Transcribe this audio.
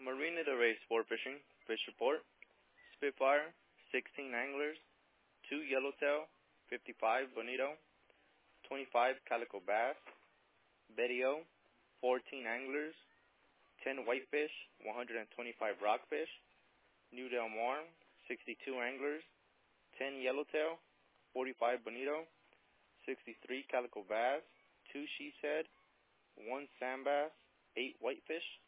Marina Del Rey Sport Fishing, Fish Report. Spitfire, 16 anglers, 2 yellowtail, 55 bonito, 25 calico bass. Betty O, 14 anglers, 10 whitefish, 125 rockfish. New Del Mar, 62 anglers, 10 yellowtail, 45 bonito, 63 calico bass, 2 sheepshead, 1 sand bass, 8 whitefish.